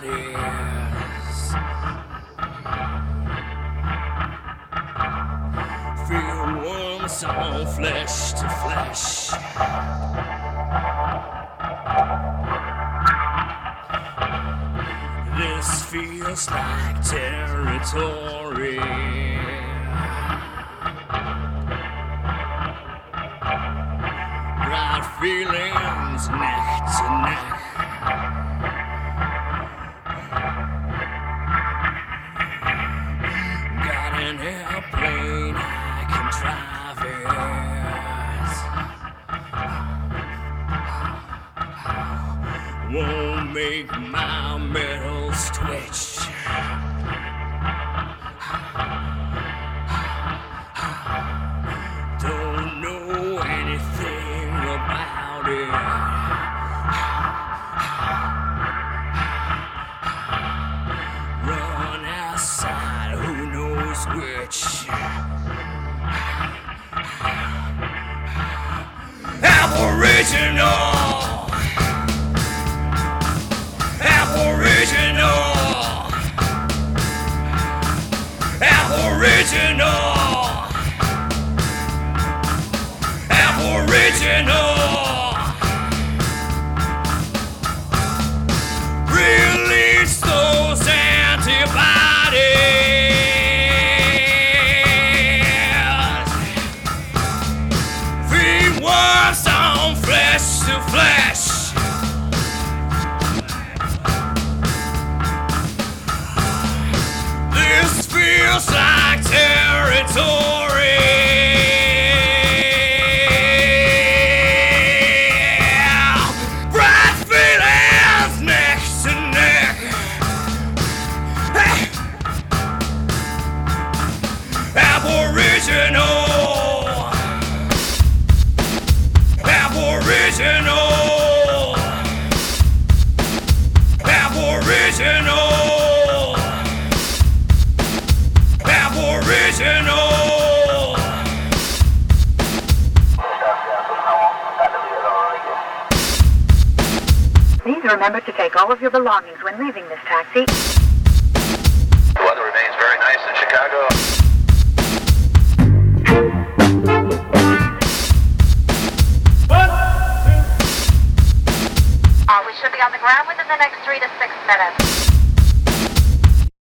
bodies. Feel warmth on flesh to flesh. This feels like territory. Right feelings neck to neck. Got an airplane, I can drive it. Won't make my metals twitch. Don't know anything about it. Run outside, who knows which. Aboriginal. Aboriginal. Aboriginal. Aboriginal. Release those antibodies. Feed worms on flesh to flesh. This feels like territory. Aboriginal. Aboriginal. Aboriginal. Aboriginal. Please remember to take all of your belongings when leaving this taxi. The weather remains very nice in Chicago. We should be on the ground within the next 3 to 6 minutes.